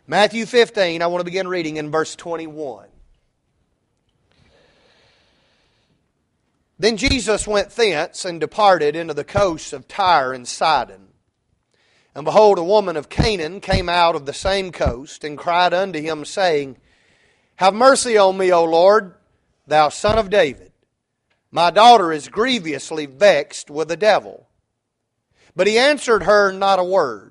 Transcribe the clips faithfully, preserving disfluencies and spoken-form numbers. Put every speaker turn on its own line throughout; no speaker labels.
Matthew fifteen, I want to begin reading in verse twenty-one. Then Jesus went thence and departed into the coasts of Tyre and Sidon. And behold, a woman of Canaan came out of the same coast, and cried unto him, saying, Have mercy on me, O Lord, thou Son of David. My daughter is grievously vexed with the devil. But he answered her not a word.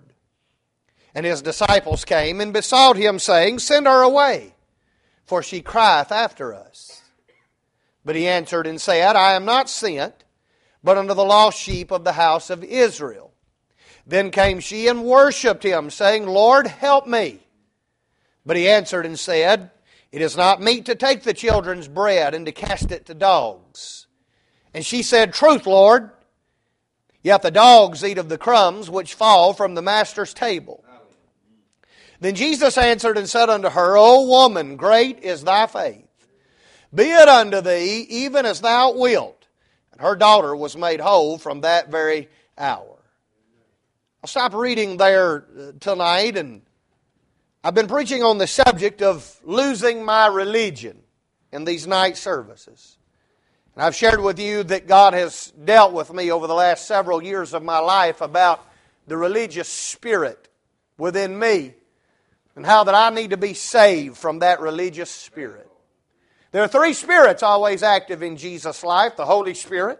And his disciples came and besought him, saying, Send her away, for she crieth after us. But he answered and said, I am not sent, but unto the lost sheep of the house of Israel. Then came she and worshipped him, saying, Lord, help me. But he answered and said, It is not meet to take the children's bread and to cast it to dogs. And she said, Truth, Lord, yet the dogs eat of the crumbs which fall from the master's table. Then Jesus answered and said unto her, O woman, great is thy faith. Be it unto thee even as thou wilt. And her daughter was made whole from that very hour. I'll stop reading there tonight, and I've been preaching on the subject of losing my religion in these night services. And I've shared with you that God has dealt with me over the last several years of my life about the religious spirit within me, and how that I need to be saved from that religious spirit. There are three spirits always active in Jesus' life. The Holy Spirit.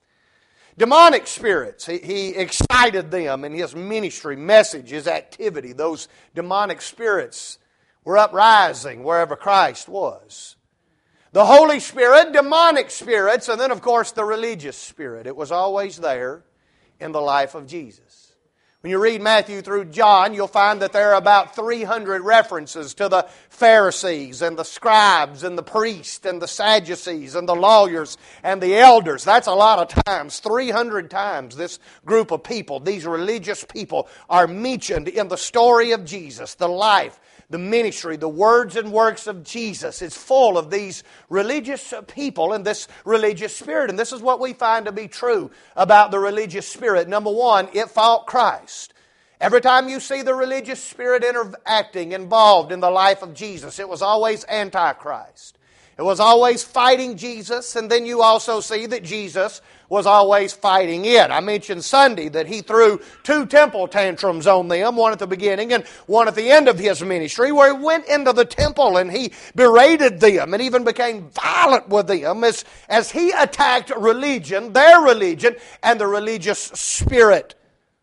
Demonic spirits. He, he excited them in His ministry, message, His activity. Those demonic spirits were uprising wherever Christ was. The Holy Spirit, demonic spirits, and then of course the religious spirit. It was always there in the life of Jesus. When you read Matthew through John, you'll find that there are about three hundred references to the Pharisees and the scribes and the priests and the Sadducees and the lawyers and the elders. That's a lot of times. three hundred times this group of people, these religious people, are mentioned in the story of Jesus, the life, the ministry, the words and works of Jesus. Is full of these religious people and this religious spirit. And this is what we find to be true about the religious spirit. Number one, it fought Christ. Every time you see the religious spirit interacting, involved in the life of Jesus, it was always antichrist. It was always fighting Jesus, and then you also see that Jesus was always fighting it. I mentioned Sunday that He threw two temple tantrums on them, one at the beginning and one at the end of His ministry, where He went into the temple and He berated them and even became violent with them as, as He attacked religion, their religion, and the religious spirit.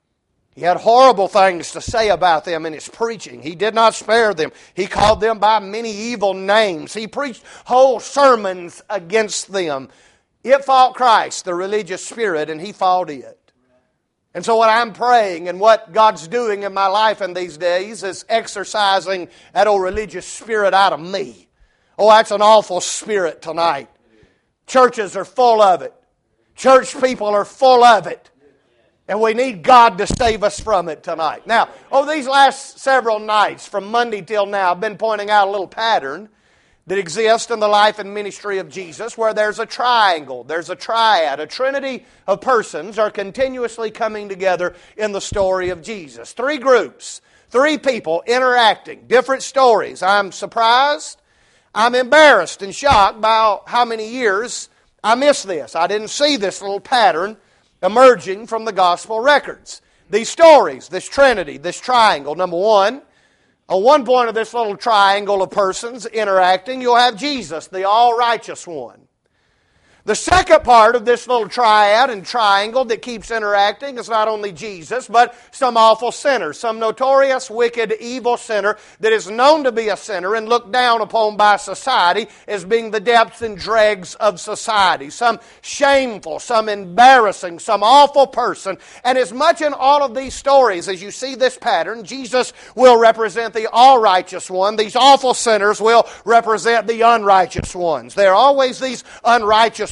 He had horrible things to say about them in His preaching. He did not spare them. He called them by many evil names. He preached whole sermons against them. It fought Christ, the religious spirit, and He fought it. And so what I'm praying and what God's doing in my life in these days is exercising that old religious spirit out of me. Oh, that's an awful spirit tonight. Churches are full of it. Church people are full of it. And we need God to save us from it tonight. Now, over these last several nights, from Monday till now, I've been pointing out a little pattern that exists in the life and ministry of Jesus, where there's a triangle, there's a triad, a trinity of persons are continuously coming together in the story of Jesus. Three groups, three people interacting, different stories. I'm surprised, I'm embarrassed and shocked by how many years I missed this. I didn't see this little pattern emerging from the gospel records. These stories, this trinity, this triangle. Number one, on one point of this little triangle of persons interacting, you'll have Jesus, the all-righteous one. The second part of this little triad and triangle that keeps interacting is not only Jesus, but some awful sinner, some notorious, wicked, evil sinner that is known to be a sinner and looked down upon by society as being the depths and dregs of society. Some shameful, some embarrassing, some awful person. And as much in all of these stories as you see this pattern, Jesus will represent the all-righteous one. These awful sinners will represent the unrighteous ones. There are always these unrighteous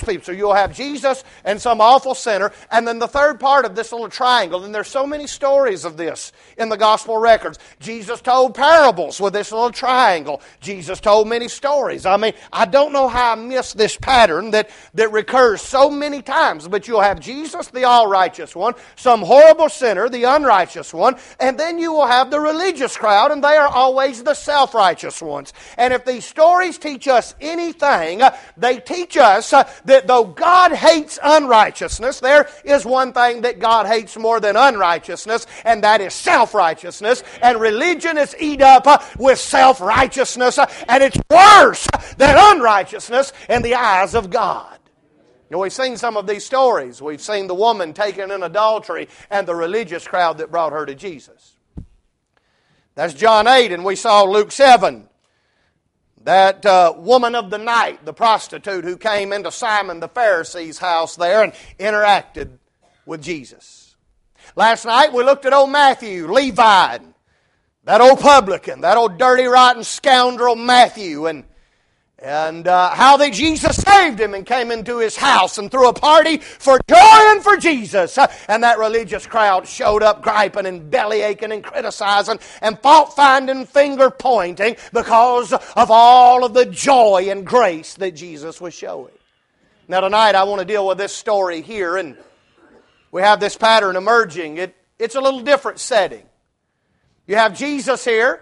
people. So you'll have Jesus and some awful sinner, and then the third part of this little triangle, and there's so many stories of this in the gospel records. Jesus told parables with this little triangle. Jesus told many stories. I mean, I don't know how I missed this pattern that, that recurs so many times, but you'll have Jesus, the all-righteous one, some horrible sinner, the unrighteous one, and then you will have the religious crowd, and they are always the self-righteous ones. And if these stories teach us anything, they teach us that though God hates unrighteousness, there is one thing that God hates more than unrighteousness, and that is self-righteousness. And religion is eat up with self-righteousness, and it's worse than unrighteousness in the eyes of God. You know, we've seen some of these stories. We've seen the woman taken in adultery and the religious crowd that brought her to Jesus. That's John eight, and we saw Luke seven. That uh, woman of the night, the prostitute who came into Simon the Pharisee's house there and interacted with Jesus. Last night we looked at old Matthew, Levi, that old publican, that old dirty, rotten scoundrel Matthew, and And uh, how that Jesus saved him and came into his house and threw a party for joy and for Jesus. Uh, and that religious crowd showed up griping and belly aching and criticizing and fault finding, finger pointing because of all of the joy and grace that Jesus was showing. Now tonight I want to deal with this story here, and we have this pattern emerging. It, it's a little different setting. You have Jesus here.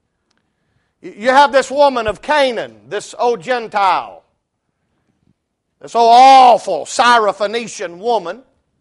You have this woman of Canaan, this old Gentile, this old awful Syrophoenician woman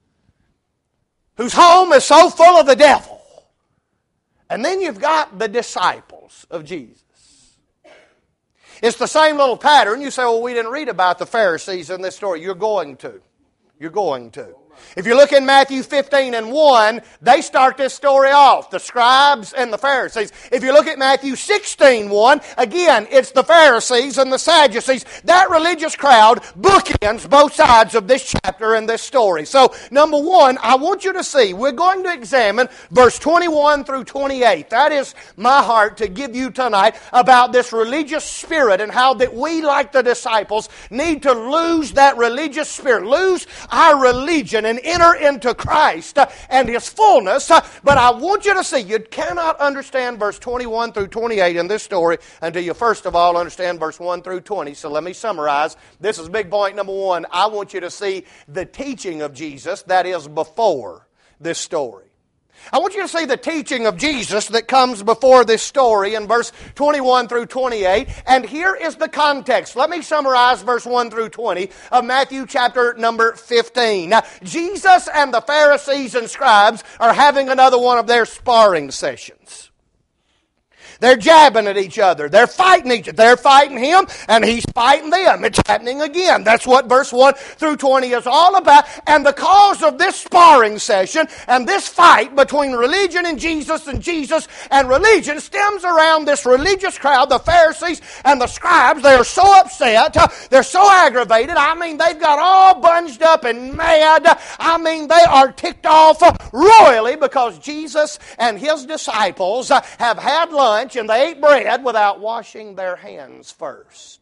whose home is so full of the devil. And then you've got the disciples of Jesus. It's the same little pattern. You say, well, we didn't read about the Pharisees in this story. You're going to. You're going to. If you look in Matthew fifteen and one, they start this story off, the scribes and the Pharisees. If you look at Matthew sixteen one, again, it's the Pharisees and the Sadducees. That religious crowd bookends both sides of this chapter and this story. So, number one, I want you to see, we're going to examine verse twenty-one through twenty-eight. That is my heart to give you tonight about this religious spirit and how that we, like the disciples, need to lose that religious spirit, lose our religion and enter into Christ and His fullness. But I want you to see, you cannot understand verse twenty-one through twenty-eight in this story until you first of all understand verse one through twenty. So let me summarize. This is big point number one. I want you to see the teaching of Jesus that is before this story. I want you to see the teaching of Jesus that comes before this story in verse twenty-one through twenty-eight. And here is the context. Let me summarize verse one through twenty of Matthew chapter number fifteen. Now, Jesus and the Pharisees and scribes are having another one of their sparring sessions. They're jabbing at each other. They're fighting each other. They're fighting him, and he's fighting them. It's happening again. That's what verse one through twenty is all about. And the cause of this sparring session and this fight between religion and Jesus and Jesus and religion stems around this religious crowd, the Pharisees and the scribes. They're so upset. They're so aggravated. I mean, they've got all bunged up and mad. I mean, they are ticked off royally because Jesus and His disciples have had lunch and they ate bread without washing their hands first.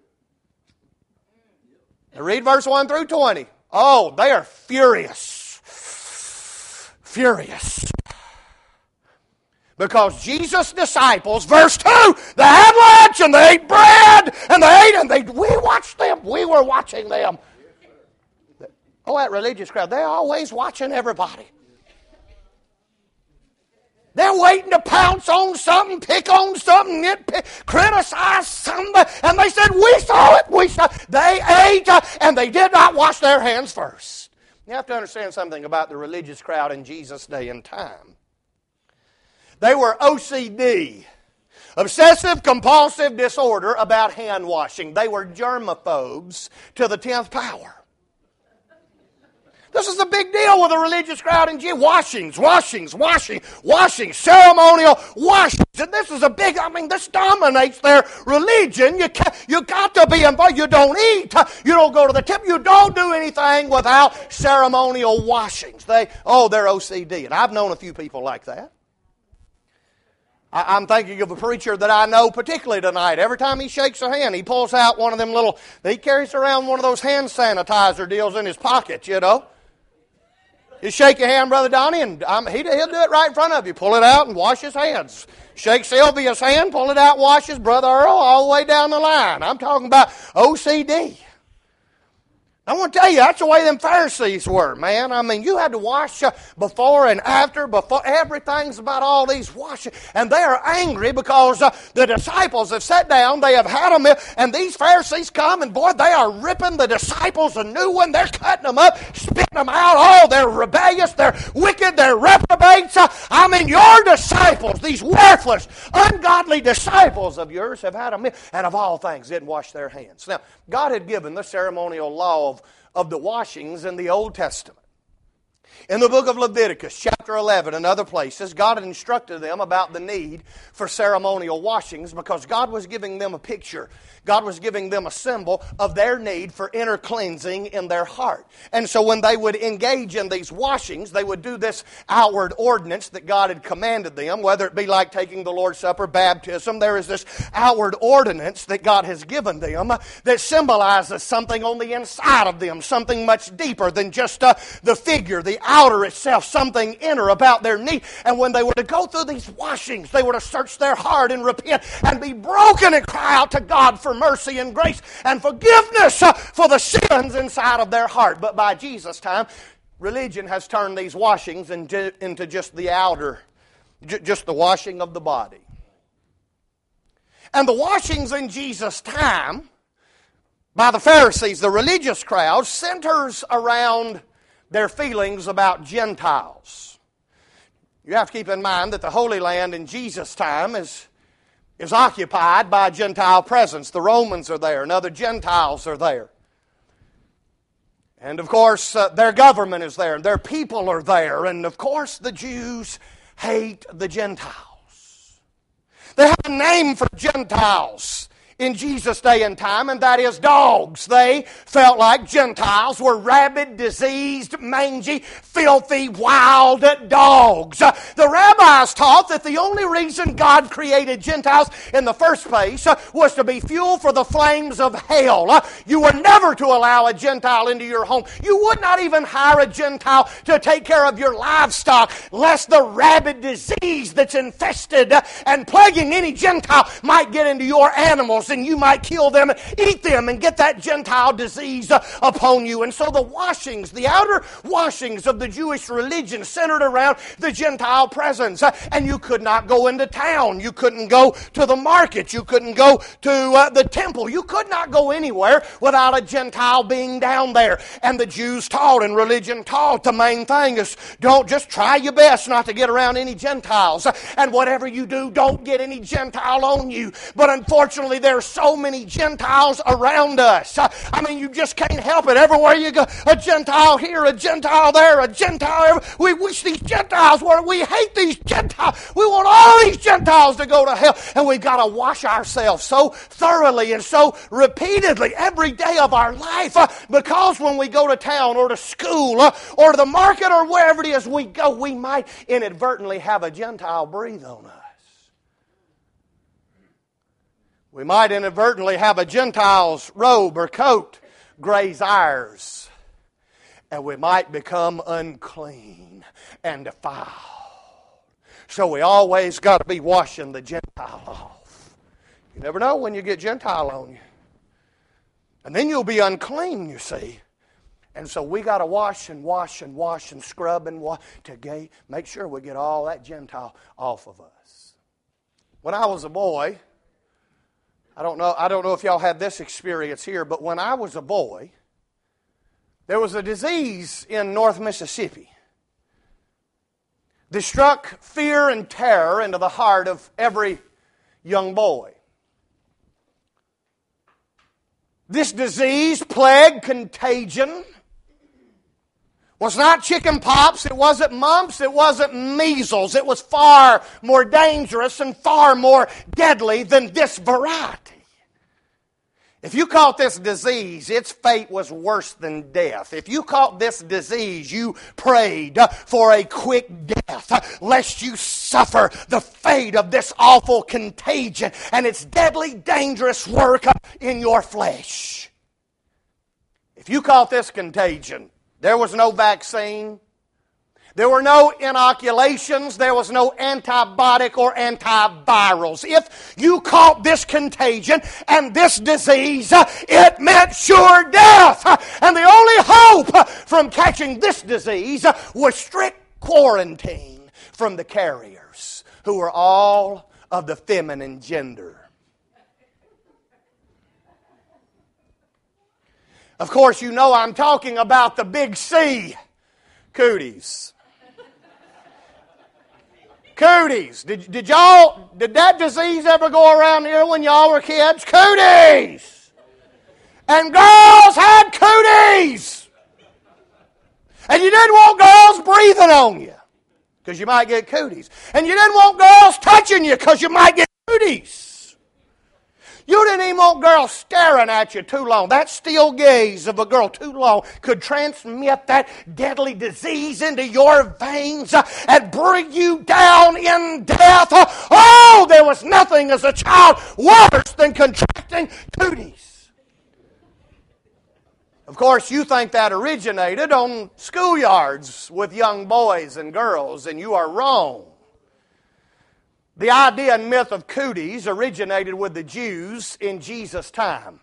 Now read verse one through twenty. Oh, they are furious. Furious. Because Jesus' disciples, verse two, they had lunch and they ate bread and they ate and they we watched them. We were watching them. Oh, that religious crowd, they're always watching everybody. They're waiting to pounce on something, pick on something, nitpick, criticize somebody. And they said, we saw it, we saw it. They ate uh, and they did not wash their hands first. You have to understand something about the religious crowd in Jesus' day and time. They were O C D, obsessive compulsive disorder about hand washing. They were germaphobes to the tenth power. This is a big deal with the religious crowd in Jesus. Washings, washings, washing, washing, ceremonial washings. And this is a big, I mean, this dominates their religion. You can't, you got to be involved. You don't eat. You don't go to the temple. You don't do anything without ceremonial washings. They, oh, they're O C D. And I've known a few people like that. I, I'm thinking of a preacher that I know particularly tonight. Every time he shakes a hand, he pulls out one of them little, he carries around one of those hand sanitizer deals in his pocket, you know. You shake your hand, Brother Donnie, and um, he, he'll do it right in front of you. Pull it out and wash his hands. Shake Sylvia's hand, pull it out, wash his Brother Earl, all the way down the line. I'm talking about O C D. I want to tell you, that's the way them Pharisees were, man. I mean, you had to wash uh, before and after, before everything's about all these washing. And they are angry because uh, the disciples have sat down, they have had a meal, and these Pharisees come, and boy, they are ripping the disciples a new one. They're cutting them up, spitting them out. Oh, they're rebellious, they're wicked, they're reprobates. Uh, I mean, your disciples, these worthless, ungodly disciples of yours have had a meal, and of all things, didn't wash their hands. Now, God had given the ceremonial law of of the washings in the Old Testament. In the book of Leviticus, chapter eleven, and other places, God had instructed them about the need for ceremonial washings because God was giving them a picture. God was giving them a symbol of their need for inner cleansing in their heart. And so when they would engage in these washings, they would do this outward ordinance that God had commanded them, whether it be like taking the Lord's Supper, baptism. There is this outward ordinance that God has given them that symbolizes something on the inside of them, something much deeper than just uh, the figure, the outer itself, something inner about their need. And when they were to go through these washings, they were to search their heart and repent and be broken and cry out to God for mercy and grace and forgiveness uh, for the sins inside of their heart. But by Jesus' time, religion has turned these washings into, into just the outer, j- just the washing of the body. And the washings in Jesus' time by the Pharisees, the religious crowd, centers around their feelings about Gentiles. You have to keep in mind that the Holy Land in Jesus' time is, is occupied by a Gentile presence. The Romans are there and other Gentiles are there. And of course, uh, their government is there and their people are there. And of course, the Jews hate the Gentiles. They have a name for Gentiles in Jesus' day and time, and that is dogs. They felt like Gentiles were rabid, diseased, mangy, filthy, wild dogs. Uh, the rabbis taught that the only reason God created Gentiles in the first place uh, was to be fuel for the flames of hell. Uh, you were never to allow a Gentile into your home. You would not even hire a Gentile to take care of your livestock, lest the rabid disease that's infested uh, and plaguing any Gentile might get into your animals, and you might kill them, eat them, and get that Gentile disease uh, upon you. And so the washings, the outer washings of the Jewish religion centered around the Gentile presence. Uh, and you could not go into town. You couldn't go to the market. You couldn't go to uh, the temple. You could not go anywhere without a Gentile being down there. And the Jews taught and religion taught the main thing is don't just try your best not to get around any Gentiles. Uh, and whatever you do, don't get any Gentile on you. But unfortunately, there are so many Gentiles around us. I mean, you just can't help it. Everywhere you go, a Gentile here, a Gentile there, a Gentile everywhere. We wish these Gentiles were. We hate these Gentiles. We want all these Gentiles to go to hell. And we've got to wash ourselves so thoroughly and so repeatedly every day of our life uh, because when we go to town or to school uh, or to the market or wherever it is we go, we might inadvertently have a Gentile breathe on us. We might inadvertently have a Gentile's robe or coat graze ours, and we might become unclean and defiled. So we always got to be washing the Gentile off. You never know when you get Gentile on you. And then you'll be unclean, you see. And so we got to wash and wash and wash and scrub and wash to get, make sure we get all that Gentile off of us. When I was a boy, I don't know, I don't know if y'all had this experience here, but when I was a boy, there was a disease in North Mississippi that struck fear and terror into the heart of every young boy. This disease, plague, contagion, was not chicken pox, it wasn't mumps, it wasn't measles. It was far more dangerous and far more deadly than this variety. If you caught this disease, its fate was worse than death. If you caught this disease, you prayed for a quick death, lest you suffer the fate of this awful contagion and its deadly, dangerous work in your flesh. If you caught this contagion, there was no vaccine. There were no inoculations. There was no antibiotic or antivirals. If you caught this contagion and this disease, it meant sure death. And the only hope from catching this disease was strict quarantine from the carriers, who were all of the feminine gender. Of course, you know I'm talking about the big C, cooties. Cooties. Did, did y'all, did that disease ever go around here when y'all were kids? Cooties. And girls had cooties. And you didn't want girls breathing on you because you might get cooties. And you didn't want girls touching you because you might get cooties. You didn't even want girls staring at you too long. That still gaze of a girl too long could transmit that deadly disease into your veins and bring you down in death. Oh, there was nothing as a child worse than contracting cooties. Of course, you think that originated on schoolyards with young boys and girls, and you are wrong. The idea and myth of cooties originated with the Jews in Jesus' time.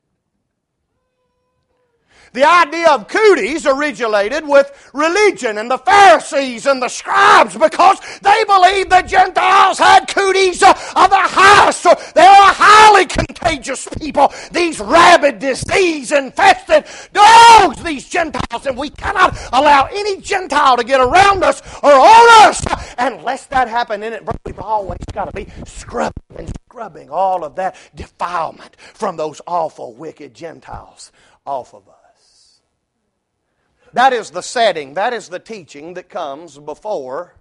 The idea of cooties originated with religion and the Pharisees and the scribes because they believed that Gentiles had cooties of the highest. So they were highly contagious people. These rabid, disease-infested dogs, these Gentiles. And we cannot allow any Gentile to get around us or on us. Unless that happened in it, we've always got to be scrubbing and scrubbing all of that defilement from those awful, wicked Gentiles off of us. That is the setting, that is the teaching that comes before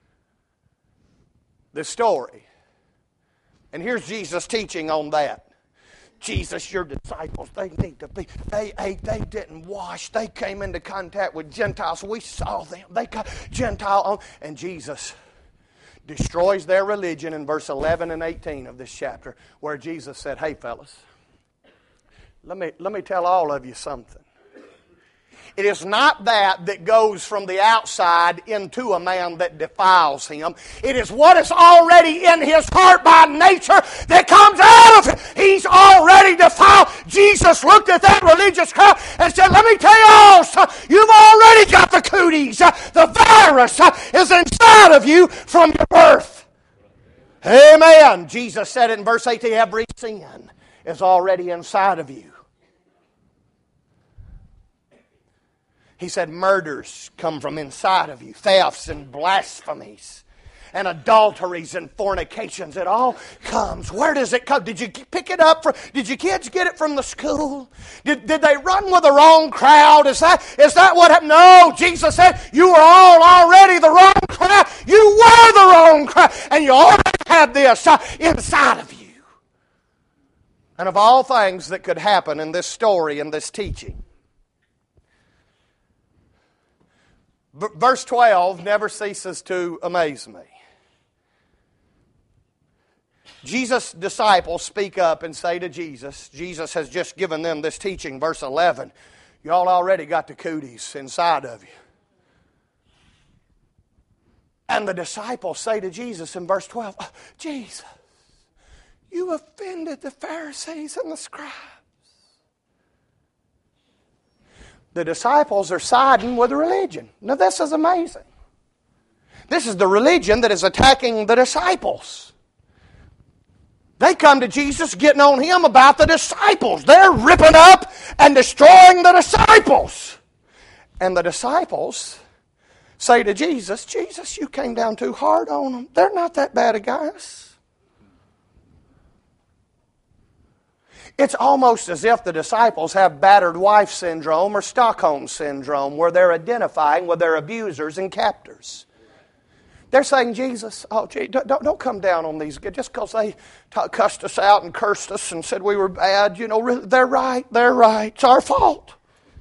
the story. And here's Jesus teaching on that. Jesus, your disciples, they need to be, they ate, they didn't wash, they came into contact with Gentiles. We saw them, they got Gentile on. And Jesus destroys their religion in verse eleven and eighteen of this chapter, where Jesus said, hey fellas, let me, let me tell all of you something. It is not that that goes from the outside into a man that defiles him. It is what is already in his heart by nature that comes out of him. He's already defiled. Jesus looked at that religious crowd and said, let me tell you all, son, you've already got the cooties. The virus is inside of you from your birth. Amen. Jesus said it in verse eighteen, every sin is already inside of you. He said murders come from inside of you. Thefts and blasphemies and adulteries and fornications. It all comes. Where does it come? Did you pick it up? From, did your kids get it from the school? Did, did they run with the wrong crowd? Is that, is that what happened? No, Jesus said you were all already the wrong crowd. You were the wrong crowd. And you already had this uh, inside of you. And of all things that could happen in this story and this teaching, verse twelve never ceases to amaze me. Jesus' disciples speak up and say to Jesus, Jesus has just given them this teaching, verse eleven, y'all already got the cooties inside of you. And the disciples say to Jesus in verse twelve, Jesus, you offended the Pharisees and the scribes. The disciples are siding with religion. Now this is amazing. This is the religion that is attacking the disciples. They come to Jesus getting on him about the disciples. They're ripping up and destroying the disciples. And the disciples say to Jesus, Jesus, you came down too hard on them. They're not that bad of guys. It's almost as if the disciples have battered wife syndrome or Stockholm syndrome, where they're identifying with their abusers and captors. They're saying, Jesus, oh, gee, don't, don't come down on these. Just because they t- cussed us out and cursed us and said we were bad, you know, they're right, they're right. It's our fault.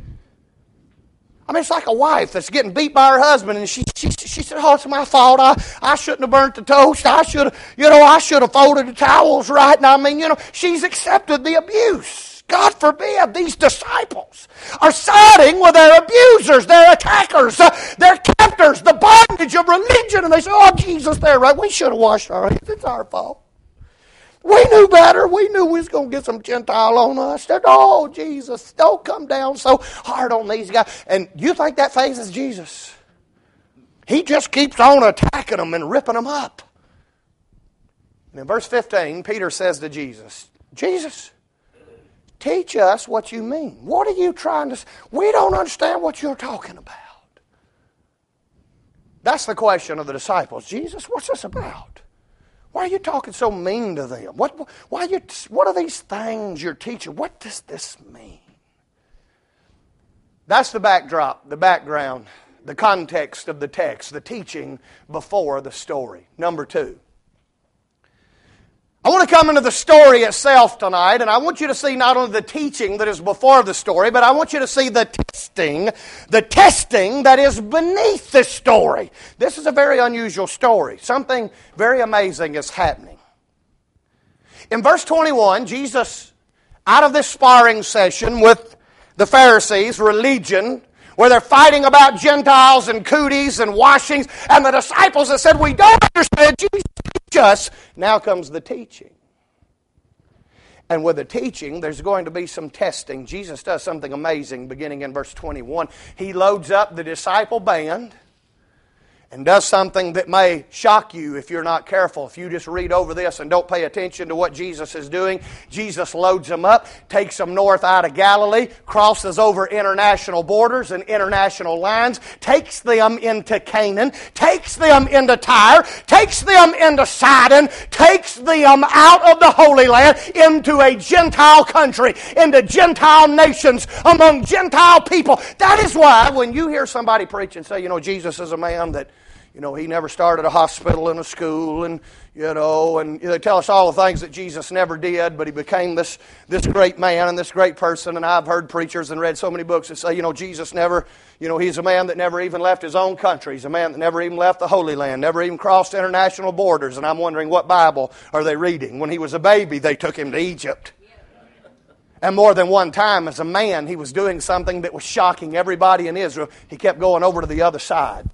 I mean, it's like a wife that's getting beat by her husband, and she she, she said, oh, it's my fault. I, I shouldn't have burnt the toast. I should have, you know, I should have folded the towels right. And I mean, you know, she's accepted the abuse. God forbid, these disciples are siding with their abusers, their attackers, uh, their captors, the bondage of religion. And they say, oh, Jesus, they're right. We should have washed our hands. It's our fault. We knew better. We knew we was going to get some Gentile on us. Said, oh, Jesus, don't come down so hard on these guys. And you think that phases Jesus? He just keeps on attacking them and ripping them up. And in verse fifteen, Peter says to Jesus, Jesus, teach us what you mean. What are you trying to say? We don't understand what you're talking about. That's the question of the disciples. Jesus, what's this about? Why are you talking so mean to them? What, why you, what are these things you're teaching? What does this mean? That's the backdrop, the background, the context of the text, the teaching before the story. Number two. I want to come into the story itself tonight, and I want you to see not only the teaching that is before the story, but I want you to see the testing, the testing that is beneath the story. This is a very unusual story. Something very amazing is happening. In verse twenty-one, Jesus, out of this sparring session with the Pharisees, religion, where they're fighting about Gentiles and cooties and washings, and the disciples have said, we don't understand, Jesus, teach us. Now comes the teaching. And with the teaching, there's going to be some testing. Jesus does something amazing beginning in verse twenty-one. He loads up the disciple band and does something that may shock you if you're not careful. If you just read over this and don't pay attention to what Jesus is doing, Jesus loads them up, takes them north out of Galilee, crosses over international borders and international lines, takes them into Canaan, takes them into Tyre, takes them into Sidon, takes them out of the Holy Land into a Gentile country, into Gentile nations, among Gentile people. That is why when you hear somebody preach and say, you know, Jesus is a man that, you know, he never started a hospital and a school, and, you know, and they tell us all the things that Jesus never did, but he became this, this great man and this great person. And I've heard preachers and read so many books that say, you know, Jesus never, you know, he's a man that never even left his own country. He's a man that never even left the Holy Land, never even crossed international borders. And I'm wondering, what Bible are they reading? When he was a baby, they took him to Egypt. And more than one time as a man, he was doing something that was shocking everybody in Israel. He kept going over to the other side.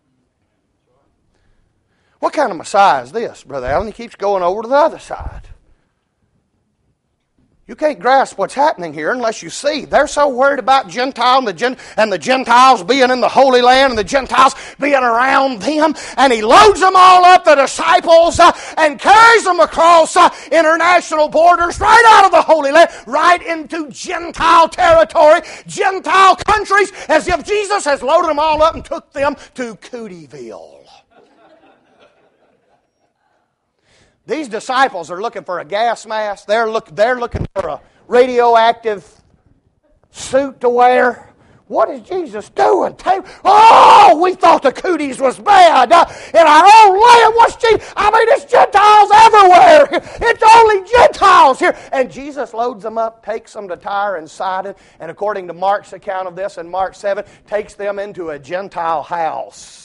What kind of Messiah is this, Brother Allen? He keeps going over to the other side. You can't grasp what's happening here unless you see. They're so worried about Gentile and the, Gen- and the Gentiles being in the Holy Land and the Gentiles being around them. And he loads them all up, the disciples, uh, and carries them across uh, international borders, right out of the Holy Land, right into Gentile territory, Gentile countries, as if Jesus has loaded them all up and took them to Cootieville. These disciples are looking for a gas mask. They're, look, they're looking for a radioactive suit to wear. What is Jesus doing? Oh, we thought the cooties was bad. Uh, in our own land, what's Jesus? I mean, it's Gentiles everywhere. It's only Gentiles here. And Jesus loads them up, takes them to Tyre and Sidon, and according to Mark's account of this in Mark seven, takes them into a Gentile house.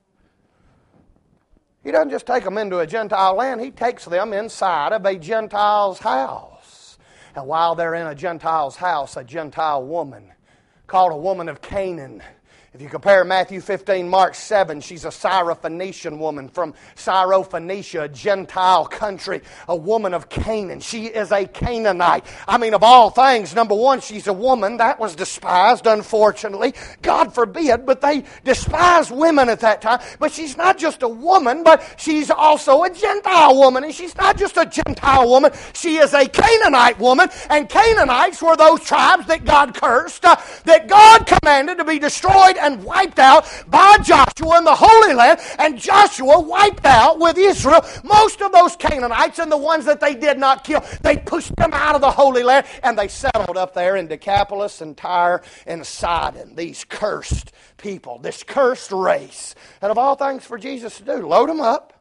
He doesn't just take them into a Gentile land. He takes them inside of a Gentile's house. And while they're in a Gentile's house, a Gentile woman called a woman of Canaan. If you compare Matthew fifteen, Mark seven, she's a Syrophoenician woman from Syrophoenicia, a Gentile country, a woman of Canaan. She is a Canaanite. I mean, of all things, number one, she's a woman. That was despised, unfortunately. God forbid, but they despised women at that time. But she's not just a woman, but she's also a Gentile woman. And she's not just a Gentile woman, she is a Canaanite woman. And Canaanites were those tribes that God cursed, uh, that God commanded to be destroyed and wiped out by Joshua in the Holy Land, and Joshua wiped out with Israel most of those Canaanites, and the ones that they did not kill, they pushed them out of the Holy Land, and they settled up there in Decapolis and Tyre and Sidon. These cursed people, this cursed race. And of all things for Jesus to do, load them up,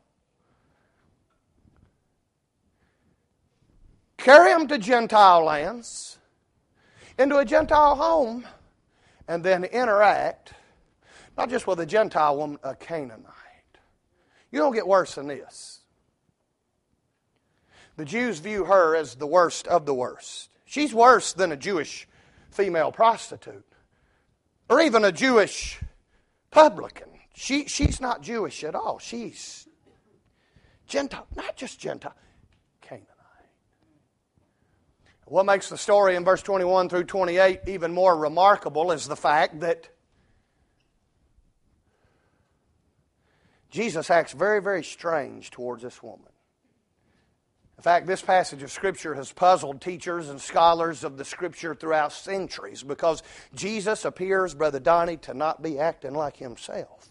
carry them to Gentile lands, into a Gentile home, and then interact, not just with a Gentile woman, a Canaanite. You don't get worse than this. The Jews view her as the worst of the worst. She's worse than a Jewish female prostitute, or even a Jewish publican. She, she's not Jewish at all. She's Gentile, not just Gentile, Canaanite. What makes the story in verse twenty-one through twenty-eight even more remarkable is the fact that Jesus acts very, very strange towards this woman. In fact, this passage of Scripture has puzzled teachers and scholars of the Scripture throughout centuries because Jesus appears, Brother Donnie, to not be acting like himself.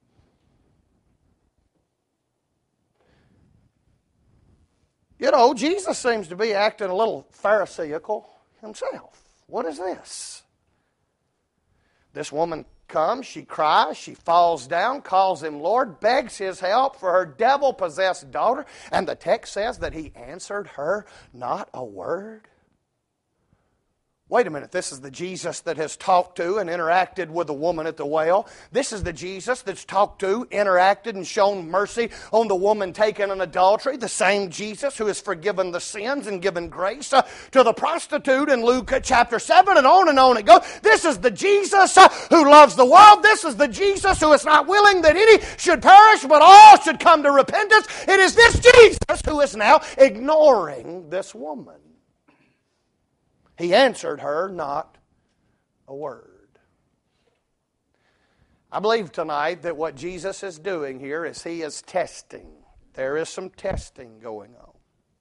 You know, Jesus seems to be acting a little pharisaical himself. What is this? This woman comes, she cries, she falls down, calls him Lord, begs his help for her devil-possessed daughter, and the text says that he answered her not a word. Wait a minute, this is the Jesus that has talked to and interacted with the woman at the well. This is the Jesus that's talked to, interacted, and shown mercy on the woman taken in adultery. The same Jesus who has forgiven the sins and given grace uh, to the prostitute in Luke chapter seven, and on and on it goes. This is the Jesus uh, who loves the world. This is the Jesus who is not willing that any should perish, but all should come to repentance. It is this Jesus who is now ignoring this woman. He answered her not a word. I believe tonight that what Jesus is doing here is he is testing. There is some testing going on.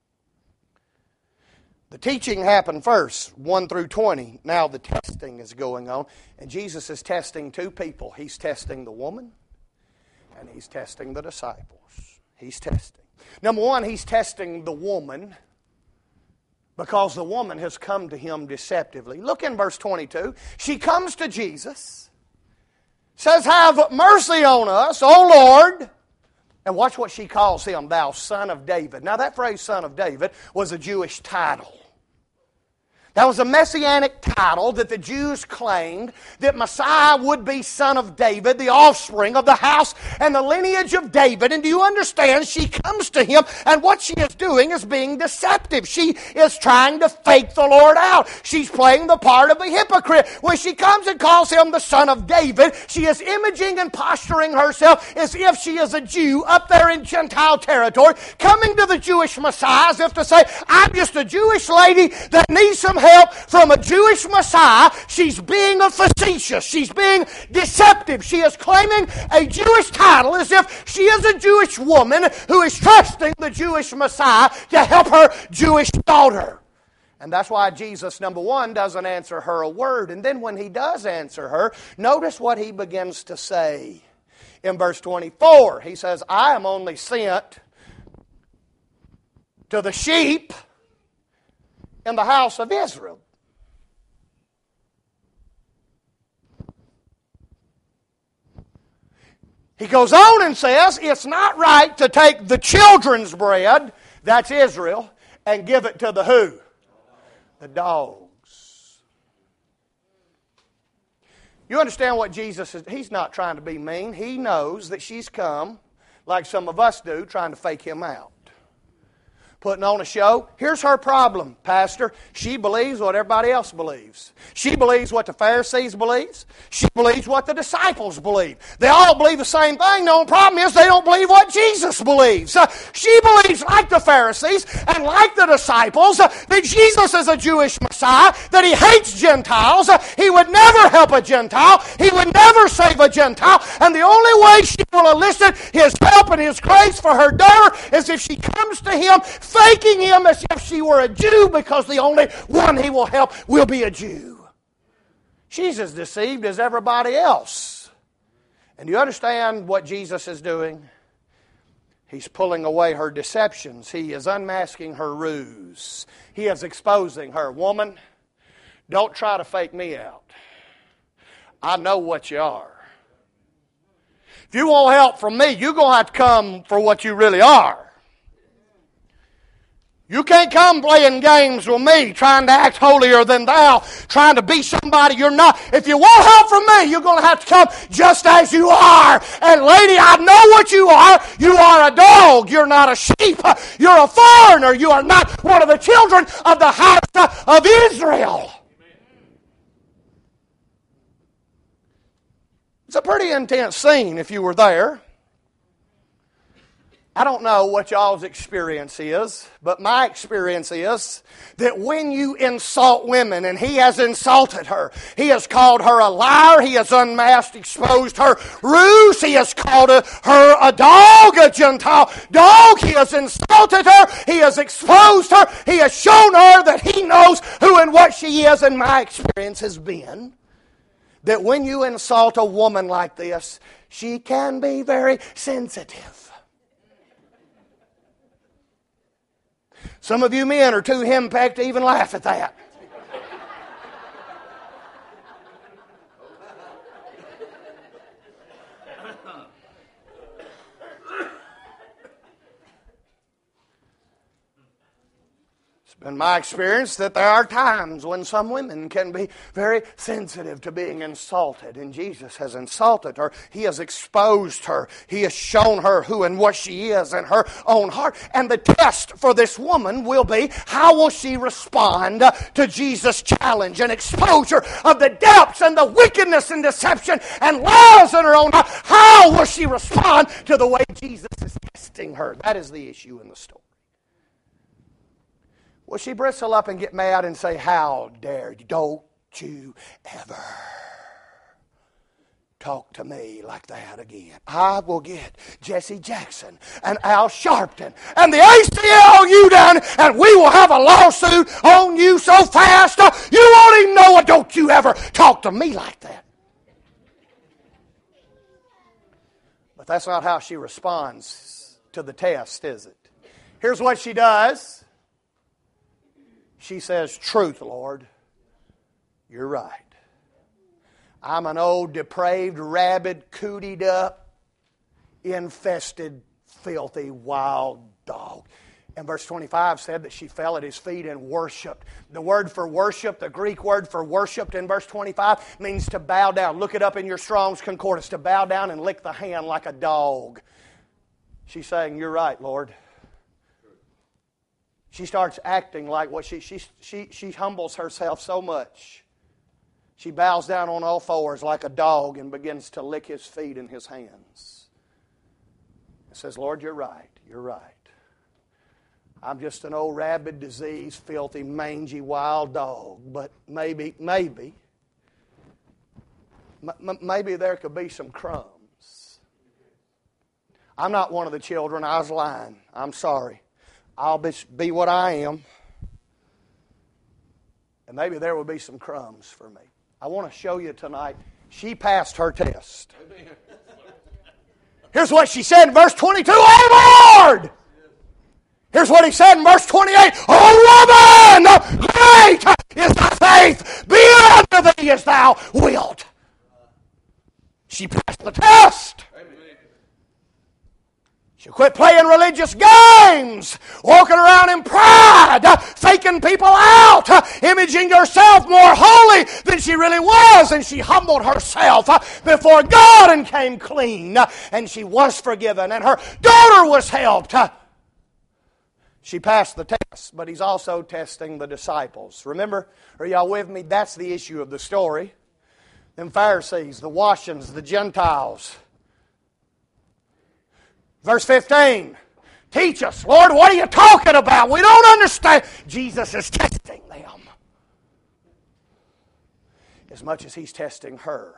The teaching happened first, one through twenty. Now the testing is going on. And Jesus is testing two people. He's testing the woman and he's testing the disciples. He's testing. Number one, he's testing the woman, because the woman has come to him deceptively. Look in verse twenty-two. She comes to Jesus, says, have mercy on us, O Lord. And watch what she calls him, thou son of David. Now that phrase, son of David, was a Jewish title. That was a messianic title that the Jews claimed that Messiah would be son of David, the offspring of the house and the lineage of David. And do you understand? She comes to him, and what she is doing is being deceptive. She is trying to fake the Lord out. She's playing the part of a hypocrite. When she comes and calls him the son of David, she is imaging and posturing herself as if she is a Jew up there in Gentile territory, coming to the Jewish Messiah as if to say, I'm just a Jewish lady that needs some help from a Jewish Messiah. She's being a facetious. She's being deceptive. She is claiming a Jewish title as if she is a Jewish woman who is trusting the Jewish Messiah to help her Jewish daughter. And that's why Jesus, number one, doesn't answer her a word. And then when he does answer her, notice what he begins to say. In verse twenty-four, he says, I am only sent to the sheep in the house of Israel. He goes on and says, it's not right to take the children's bread, that's Israel, and give it to the who? The dogs. You understand what Jesus is? He's not trying to be mean. He knows that she's come, like some of us do, trying to fake him out. Putting on a show. Here's her problem, Pastor. She believes what everybody else believes. She believes what the Pharisees believe. She believes what the disciples believe. They all believe the same thing. The only problem is they don't believe what Jesus believes. Uh, she believes, like the Pharisees and like the disciples, uh, that Jesus is a Jewish Messiah, that he hates Gentiles. Uh, he would never help a Gentile. He would never save a Gentile. And the only way she will elicit his help and his grace for her daughter is if she comes to him faking him as if she were a Jew, because the only one he will help will be a Jew. She's as deceived as everybody else. And you understand what Jesus is doing? He's pulling away her deceptions. He is unmasking her ruse. He is exposing her. Woman, don't try to fake me out. I know what you are. If you want help from me, you're going to have to come for what you really are. You can't come playing games with me, trying to act holier than thou, trying to be somebody you're not. If you want help from me, you're going to have to come just as you are. And lady, I know what you are. You are a dog. You're not a sheep. You're a foreigner. You are not one of the children of the house of Israel. It's a pretty intense scene if you were there. I don't know what y'all's experience is, but my experience is that when you insult women, and he has insulted her, he has called her a liar, he has unmasked, exposed her ruse, he has called her a dog, a Gentile dog, he has insulted her, he has exposed her, he has shown her that he knows who and what she is, and my experience has been that when you insult a woman like this, she can be very sensitive. Some of you men are too henpecked to even laugh at that. It's been my experience that there are times when some women can be very sensitive to being insulted, and Jesus has insulted her. He has exposed her. He has shown her who and what she is in her own heart. And the test for this woman will be, how will she respond to Jesus' challenge and exposure of the depths and the wickedness and deception and lies in her own heart? How will she respond to the way Jesus is testing her? That is the issue in the story. Will she bristle up and get mad and say, how dare you? Don't you ever talk to me like that again. I will get Jesse Jackson and Al Sharpton and the A C L U down, and we will have a lawsuit on you so fast uh, you won't even know it. Don't you ever talk to me like that. But that's not how she responds to the test, is it? Here's what she does. She says, truth, Lord, you're right. I'm an old, depraved, rabid, cootied up, infested, filthy, wild dog. And verse twenty-five said that she fell at his feet and worshiped. The word for worship, the Greek word for worshiped in verse twenty-five means to bow down. Look it up in your Strong's Concordance. To bow down and lick the hand like a dog. She's saying, you're right, Lord. She starts acting like what she, she, she, she humbles herself so much. She bows down on all fours like a dog and begins to lick his feet and his hands. And says, Lord, you're right. You're right. I'm just an old rabid, diseased, filthy, mangy, wild dog. But maybe, maybe, m- maybe there could be some crumbs. I'm not one of the children. I was lying. I'm sorry. I'll be, be what I am. And maybe there will be some crumbs for me. I want to show you tonight, she passed her test. Here's what she said in verse twenty-two, oh Lord! Here's what he said in verse twenty-eight, oh woman, great is thy faith, be unto thee as thou wilt. She passed the test. She quit playing religious games, walking around in pride, uh, faking people out, uh, imaging herself more holy than she really was, and she humbled herself uh, before God and came clean, uh, and she was forgiven, and her daughter was helped. Uh, she passed the test, but he's also testing the disciples. Remember, are y'all with me? That's the issue of the story. Them Pharisees, the Washings, the Gentiles. Verse fifteen, teach us, Lord, what are you talking about? We don't understand. Jesus is testing them as much as he's testing her.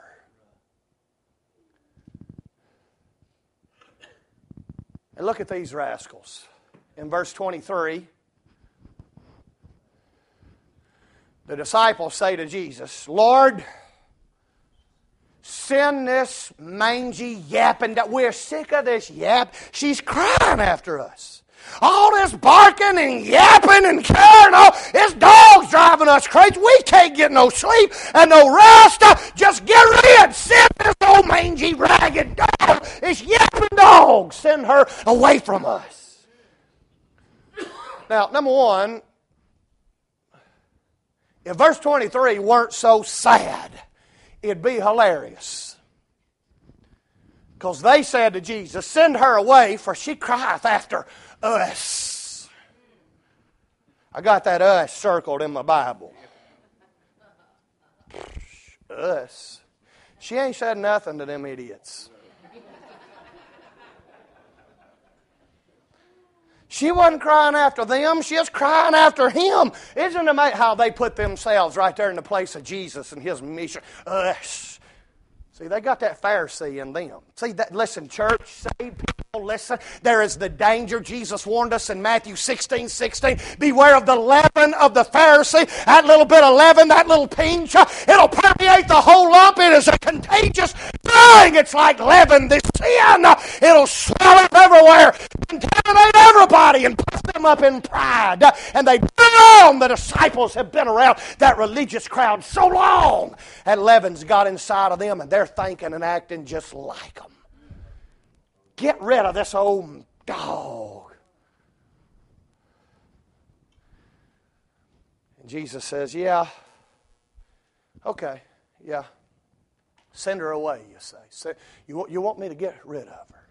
And look at these rascals. In verse twenty-three, the disciples say to Jesus, Lord, send this mangy yapping. We're sick of this yap. She's crying after us. All this barking and yapping and carrying on. This dog's driving us crazy. We can't get no sleep and no rest. Just get rid. Send this old mangy, ragged dog. This yapping dog. Send her away from us. Now, number one, if verse twenty-three weren't so sad, it'd be hilarious. Because they said to Jesus, send her away, for she crieth after us. I got that us circled in my Bible. Us. She ain't said nothing to them idiots. She wasn't crying after them. She was crying after Him. Isn't it amazing how they put themselves right there in the place of Jesus and His mission? Us. See, they got that Pharisee in them. See, that, listen, church, saved people, listen. There is the danger. Jesus warned us in Matthew sixteen sixteen. Beware of the leaven of the Pharisee. That little bit of leaven, that little pinch, it'll permeate the whole lump. It is a contagious thing. It's like leaven, this sin. It'll swell up everywhere, contaminate everybody, and puff them up in pride. And they been around, the disciples have been around that religious crowd so long. That leaven's got inside of them, and they're thinking and acting just like them. Get rid of this old dog. And Jesus says, yeah, okay, yeah. Send her away, you say. You, you want me to get rid of her.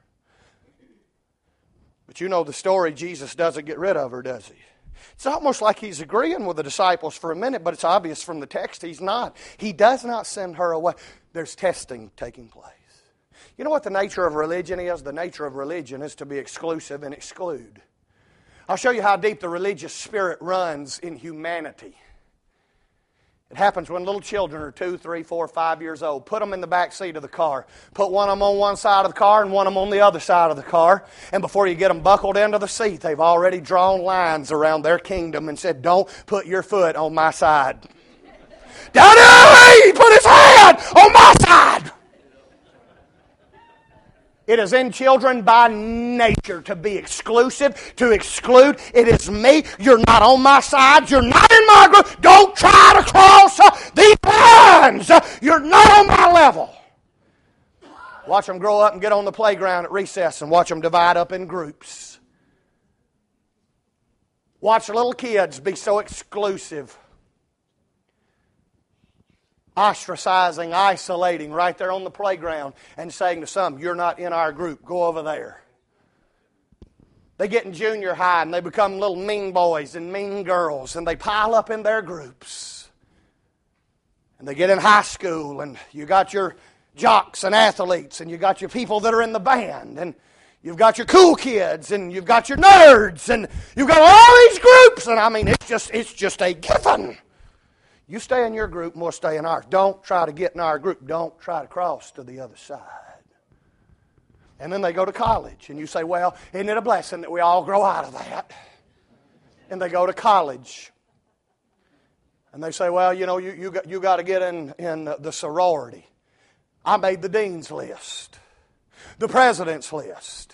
But you know the story, Jesus doesn't get rid of her, does He? It's almost like He's agreeing with the disciples for a minute, but it's obvious from the text He's not. He does not send her away. There's testing taking place. You know what the nature of religion is? The nature of religion is to be exclusive and exclude. I'll show you how deep the religious spirit runs in humanity. It happens when little children are two, three, four, five years old. Put them in the back seat of the car. Put one of them on one side of the car and one of them on the other side of the car. And before you get them buckled into the seat, they've already drawn lines around their kingdom and said, don't put your foot on my side. Daddy, he put his hand on my side. It is in children by nature to be exclusive, to exclude. It is me. You're not on my side. You're not in my group. Don't try to cross uh, these lines. Uh, you're not on my level. Watch them grow up and get on the playground at recess and watch them divide up in groups. Watch little kids be so exclusive. Ostracizing, isolating right there on the playground and saying to some, you're not in our group, go over there. They get in junior high and they become little mean boys and mean girls and they pile up in their groups. And they get in high school and you got your jocks and athletes and you got your people that are in the band and you've got your cool kids and you've got your nerds and you've got all these groups and I mean it's just it's just a given. You stay in your group and we'll stay in ours. Don't try to get in our group. Don't try to cross to the other side. And then they go to college. And you say, well, isn't it a blessing that we all grow out of that? And they go to college. And they say, well, you know, you, you, got, you got to get in, in the sorority. I made the dean's list. The president's list.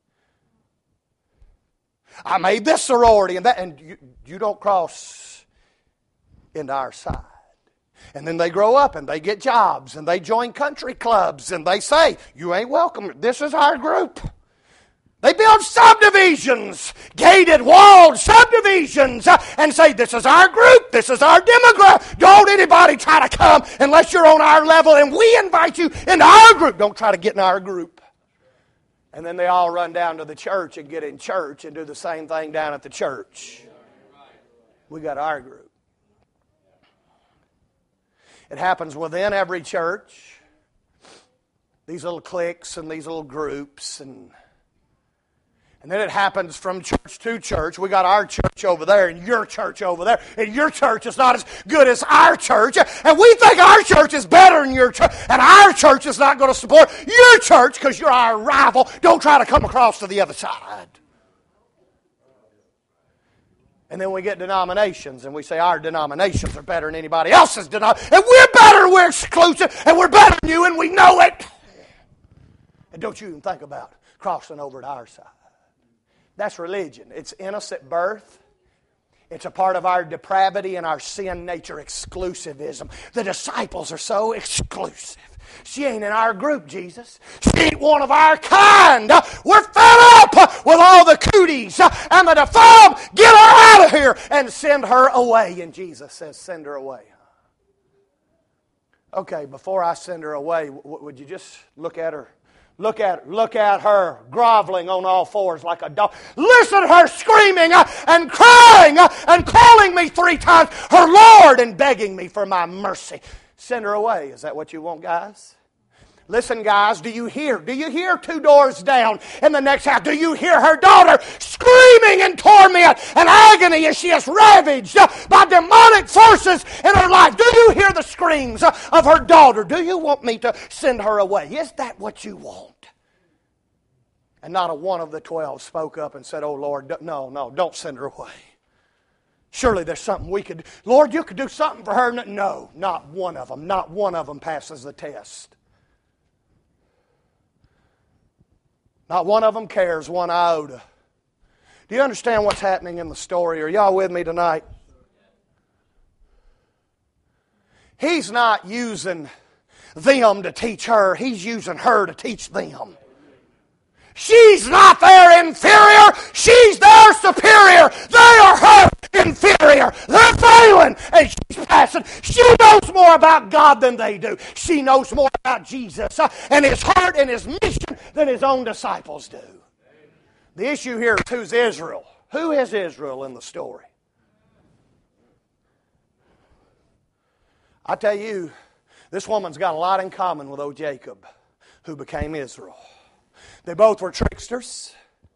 I made this sorority and that. And you, you don't cross into our side. And then they grow up and they get jobs and they join country clubs and they say, you ain't welcome. This is our group. They build subdivisions, gated, walled subdivisions, uh, and say, this is our group, this is our demographic. Don't anybody try to come unless you're on our level and we invite you into our group. Don't try to get in our group. And then they all run down to the church and get in church and do the same thing down at the church. We got our group. It happens within every church. These little cliques and these little groups. And, and then it happens from church to church. We got our church over there and your church over there. And your church is not as good as our church. And we think our church is better than your church. And our church is not going to support your church because you're our rival. Don't try to come across to the other side. And then we get denominations and we say our denominations are better than anybody else's denomination. And we're better better, we're exclusive, and we're better than you, and we know it. And don't you even think about crossing over to our side. That's religion. It's in us at birth. It's a part of our depravity and our sin nature, exclusivism. The disciples are so exclusive. She ain't in our group, Jesus. She ain't one of our kind. We're fed up with all the cooties and the deformed. Get her out of here and send her away. And Jesus says, send her away. Okay, before I send her away, would you just look at her? Look at, look at her groveling on all fours like a dog. Listen to her screaming and crying and calling me three times her Lord and begging me for my mercy. Send her away. Is that what you want, guys? Listen, guys, do you hear? Do you hear two doors down in the next house? Do you hear her daughter screaming in torment and agony as she is ravaged by demonic forces in her life? Do you hear the screams of her daughter? Do you want me to send her away? Is that what you want? And not a one of the twelve spoke up and said, oh, Lord, no, no, don't send her away. Surely there's something we could... Lord, you could do something for her. No, not one of them. Not one of them passes the test. Not one of them cares one iota. Do you understand what's happening in the story? Are y'all with me tonight? He's not using them to teach her. He's using her to teach them. She's not their inferior. She's their superior. They are her inferior. They're failing and she's passing. She knows more about God than they do. She knows more about Jesus and His heart and His mission than His own disciples do. The issue here is who's Israel? Who is Israel in the story? I tell you, this woman's got a lot in common with old Jacob, who became Israel. They both were tricksters.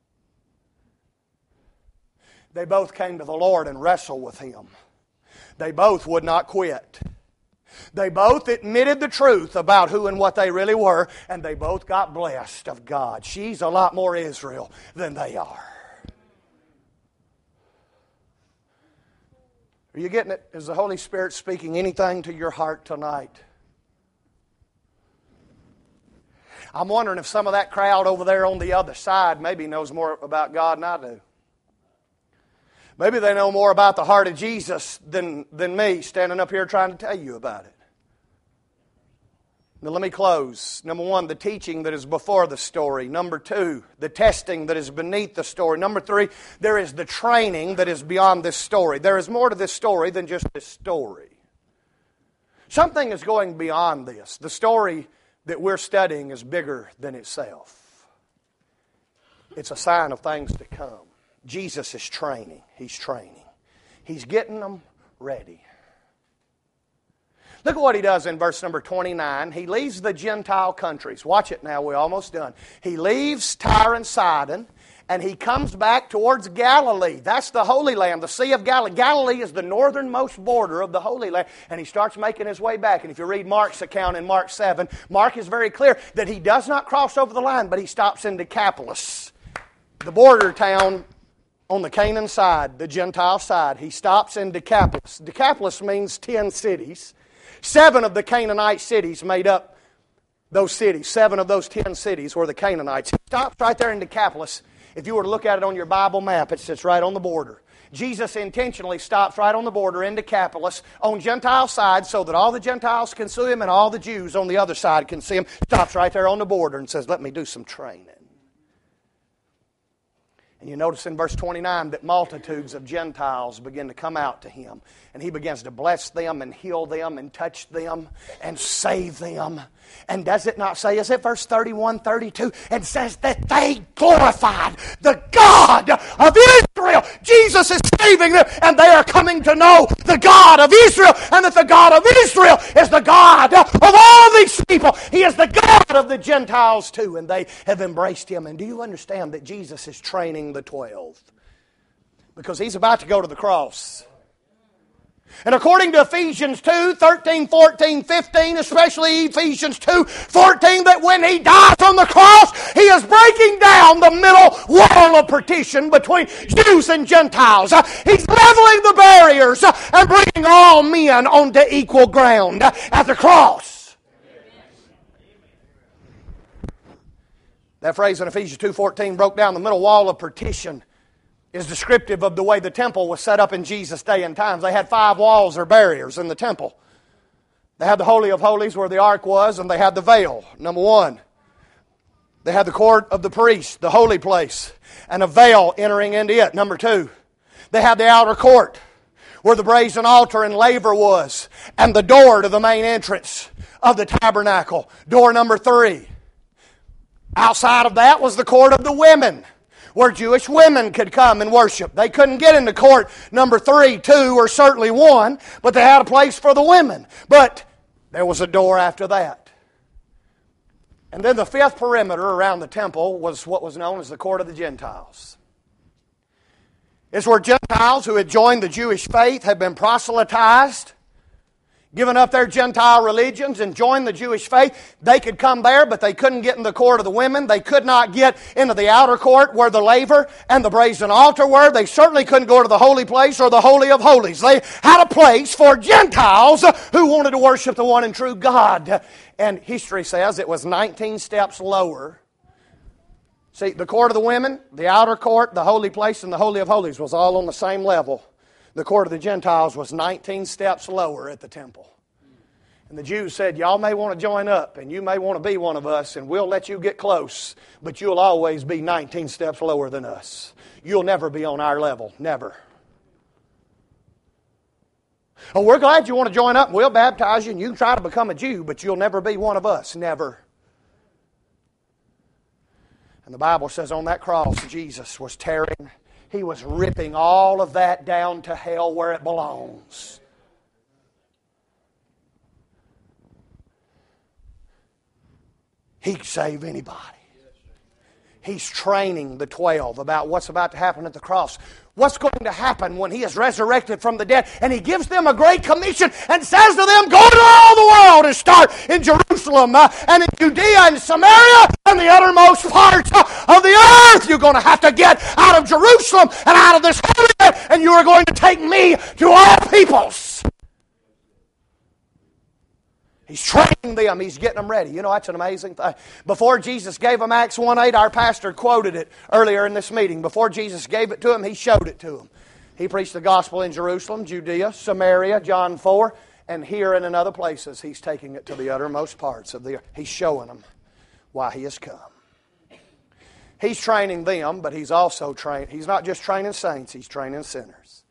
They both came to the Lord and wrestled with Him. They both would not quit. They both admitted the truth about who and what they really were, and they both got blessed of God. She's a lot more Israel than they are. Are you getting it? Is the Holy Spirit speaking anything to your heart tonight? I'm wondering if some of that crowd over there on the other side maybe knows more about God than I do. Maybe they know more about the heart of Jesus than, than me standing up here trying to tell you about it. Now let me close. Number one, the teaching that is before the story. Number two, the testing that is beneath the story. Number three, there is the training that is beyond this story. There is more to this story than just this story. Something is going beyond this. The story that we're studying is bigger than itself. It's a sign of things to come. Jesus is training. He's training. He's getting them ready. Look at what He does in verse number twenty-nine. He leaves the Gentile countries. Watch it now, we're almost done. He leaves Tyre and Sidon, and He comes back towards Galilee. That's the Holy Land, the Sea of Galilee. Galilee is the northernmost border of the Holy Land, and He starts making His way back. And if you read Mark's account in Mark seven, Mark is very clear that He does not cross over the line, but He stops in Decapolis, the border town on the Canaan side, the Gentile side. He stops in Decapolis. Decapolis means ten cities. Seven of the Canaanite cities made up those cities. Seven of those ten cities were the Canaanites. He stops right there in Decapolis. If you were to look at it on your Bible map, it sits right on the border. Jesus intentionally stops right on the border in Decapolis on Gentile side so that all the Gentiles can see Him and all the Jews on the other side can see Him. Stops right there on the border and says, let me do some training. And you notice in verse twenty-nine that multitudes of Gentiles begin to come out to Him. And He begins to bless them and heal them and touch them and save them. And does it not say, is it verse thirty-one, thirty-two? It says that they glorified the God of Israel. Jesus is saving them and they are coming to know the God of Israel. And that the God of Israel is the God of all these people. He is the God of the Gentiles too. And they have embraced Him. And do you understand that Jesus is training the twelve? Because He's about to go to the cross. And according to Ephesians two, thirteen, fourteen, fifteen, especially Ephesians two, fourteen, that when He dies on the cross, He is breaking down the middle wall of partition between Jews and Gentiles. He's leveling the barriers and bringing all men onto equal ground at the cross. That phrase in Ephesians two fourteen, broke down the middle wall of partition, is descriptive of the way the temple was set up in Jesus' day and times. They had five walls or barriers in the temple. They had the Holy of Holies where the ark was, and they had the veil, number one. They had the court of the priest, the holy place, and a veil entering into it, number two. They had the outer court where the brazen altar and laver was, and the door to the main entrance of the tabernacle, door number three. Outside of that was the court of the women, where Jewish women could come and worship. They couldn't get into court number three, two, or certainly one, but they had a place for the women. But there was a door after that. And then the fifth perimeter around the temple was what was known as the court of the Gentiles. It's where Gentiles who had joined the Jewish faith had been proselytized, given up their Gentile religions and joined the Jewish faith. They could come there, but they couldn't get in the court of the women. They could not get into the outer court where the laver and the brazen altar were. They certainly couldn't go to the holy place or the Holy of Holies. They had a place for Gentiles who wanted to worship the one and true God. And history says it was nineteen steps lower. See, the court of the women, the outer court, the holy place, and the Holy of Holies was all on the same level. The court of the Gentiles was nineteen steps lower at the temple. And the Jews said, y'all may want to join up, and you may want to be one of us, and we'll let you get close, but you'll always be nineteen steps lower than us. You'll never be on our level. Never. Oh, we're glad you want to join up, and we'll baptize you, and you can try to become a Jew, but you'll never be one of us. Never. And the Bible says on that cross, Jesus was tearing, He was ripping all of that down to hell where it belongs. He can save anybody. He's training the twelve about what's about to happen at the cross. What's going to happen when He is resurrected from the dead. And He gives them a great commission and says to them, go to all the world and start in Jerusalem uh, and in Judea and Samaria and the uttermost parts uh, of the earth. You're going to have to get out of Jerusalem and out of this holy land, and you are going to take me to all peoples. He's training them. He's getting them ready. You know, that's an amazing thing. Before Jesus gave them Acts one eight, our pastor quoted it earlier in this meeting. Before Jesus gave it to them, He showed it to them. He preached the gospel in Jerusalem, Judea, Samaria, John four, and here and in other places, He's taking it to the uttermost parts of the earth. He's showing them why He has come. He's training them, but He's also training. He's not just training saints, He's training sinners.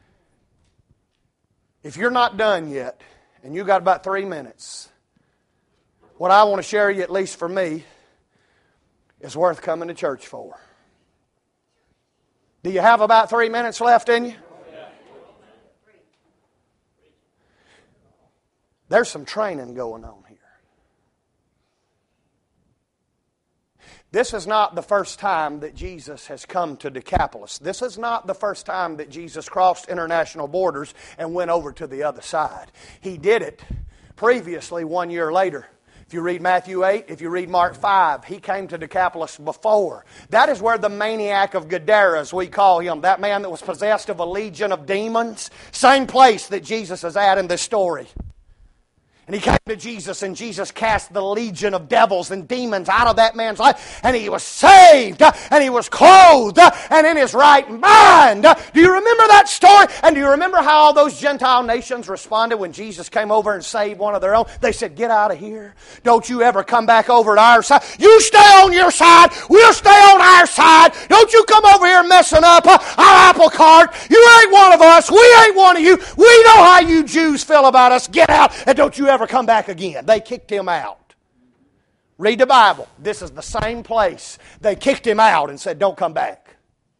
If you're not done yet, and you got about three minutes, what I want to share you, at least for me, is worth coming to church for. Do you have about three minutes left in you? There's some training going on here. This is not the first time that Jesus has come to Decapolis. This is not the first time that Jesus crossed international borders and went over to the other side. He did it previously one year later. If you read Matthew eight, if you read Mark five, He came to Decapolis before. That is where the maniac of Gadara, as we call him, that man that was possessed of a legion of demons, same place that Jesus is at in this story. And he came to Jesus, and Jesus cast the legion of devils and demons out of that man's life. And he was saved, and he was clothed, and in his right mind. Do you remember that story? And do you remember how all those Gentile nations responded when Jesus came over and saved one of their own? They said, get out of here. Don't you ever come back over to our side. You stay on your side. We'll stay on our side. Don't you come over here messing up our apple cart. You ain't one of us. We ain't one of you. We know how you Jews feel about us. Get out, and don't you ever ever come back again. They kicked him out. Read the Bible. This is the same place. They kicked him out and said, don't come back.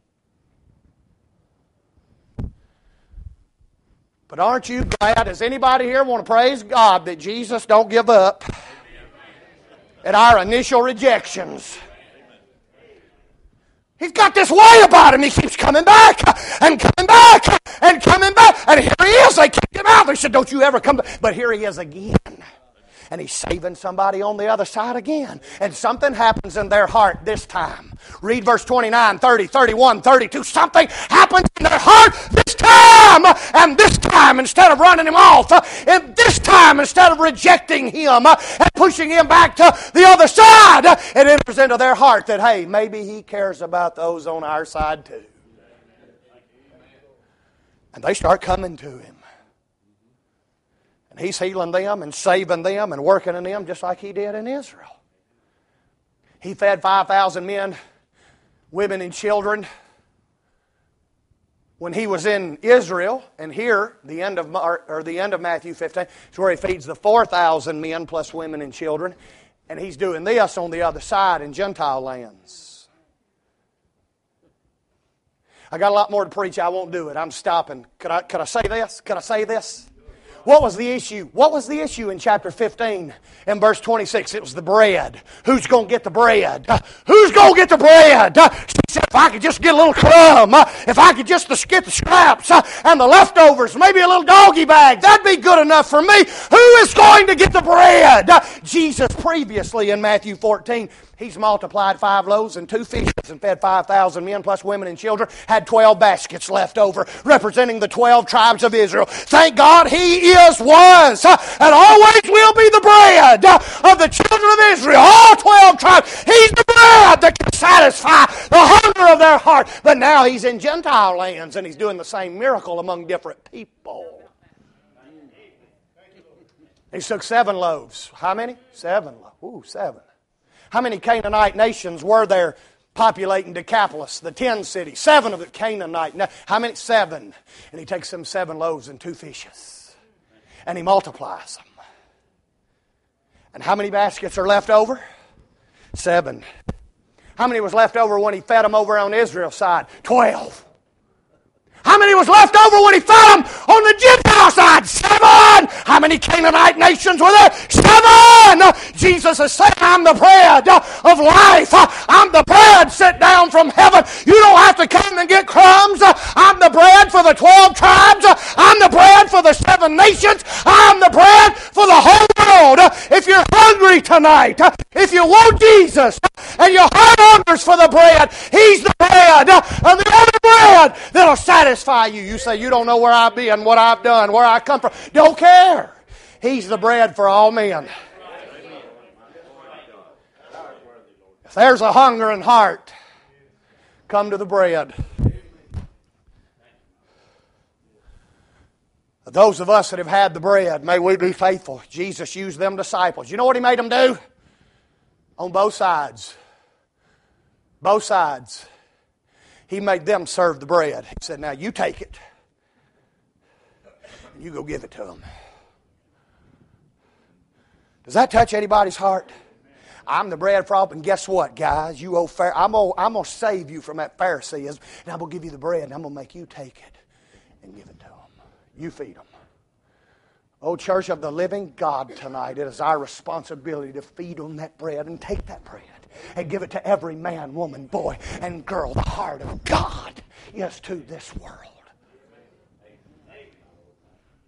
But aren't you glad? Does anybody here want to praise God that Jesus don't give up at our initial rejections? He's got this way about him. He keeps coming back and coming back and coming back. And here he is. They kicked him out. They said, don't you ever come back. But here he is again. And he's saving somebody on the other side again. And something happens in their heart this time. Read verse twenty-nine, thirty, thirty-one, thirty-two. Something happens in their heart this time. And this time, instead of running him off, and this time, instead of rejecting him and pushing him back to the other side, it enters into their heart that, hey, maybe he cares about those on our side too. And they start coming to him. And he's healing them and saving them and working in them just like he did in Israel. He fed five thousand men, women, and children when he was in Israel. And here, the end of or the end of Matthew fifteen, is where he feeds the four thousand men plus women and children. And he's doing this on the other side in Gentile lands. I got a lot more to preach. I won't do it. I'm stopping. Could I, could I say this? Could I say this? What was the issue? What was the issue in chapter fifteen and verse twenty-six? It was the bread. Who's going to get the bread? Who's going to get the bread? She said, if I could just get a little crumb, if I could just get the scraps and the leftovers, maybe a little doggy bag, that'd be good enough for me. Who is going to get the bread? Jesus previously in Matthew fourteen, he's multiplied five loaves and two fishes and fed five thousand men plus women and children, had twelve baskets left over, representing the twelve tribes of Israel. Thank God he is, was, and always will be the bread of the children of Israel. All twelve tribes. He's the bread that can satisfy the hunger of their heart. But now he's in Gentile lands and he's doing the same miracle among different people. He took seven loaves. How many? Seven loaves. Ooh, seven. How many Canaanite nations were there populating Decapolis, the ten cities? Seven of the Canaanite. How many? Seven. And he takes them seven loaves and two fishes. And he multiplies them. And how many baskets are left over? Seven. How many was left over when he fed them over on Israel's side? Twelve. How many was left over when he fed them on the Gentile side? Seven. How many Canaanite nations were there? Seven. Jesus is saying, I'm the bread of life. I'm the bread sent down from heaven. You don't have to come and get crumbs. I'm the bread for the twelve tribes. I'm the bread for the seven nations. I'm the bread for the whole world. If you're hungry tonight, if you want Jesus, and your heart hungers for the bread, He's the bread. And the only bread that'll satisfy you. You say, you don't know where I've been, what I've done, where I come from. Don't care. He's the bread for all men. If there's a hunger in heart, come to the bread. Those of us that have had the bread, may we be faithful. Jesus used them disciples. You know what He made them do? On both sides. Both sides. He made them serve the bread. He said, now you take it. And you go give it to them. Does that touch anybody's heart? I'm the bread for all. And guess what, guys? You owe Phar- I'm going I'm to save you from that Phariseeism. And I'm going to give you the bread. And I'm going to make you take it and give it to them. You feed them. Oh, church of the living God, tonight, it is our responsibility to feed on that bread and take that bread and give it to every man, woman, boy, and girl. The heart of God is to this world.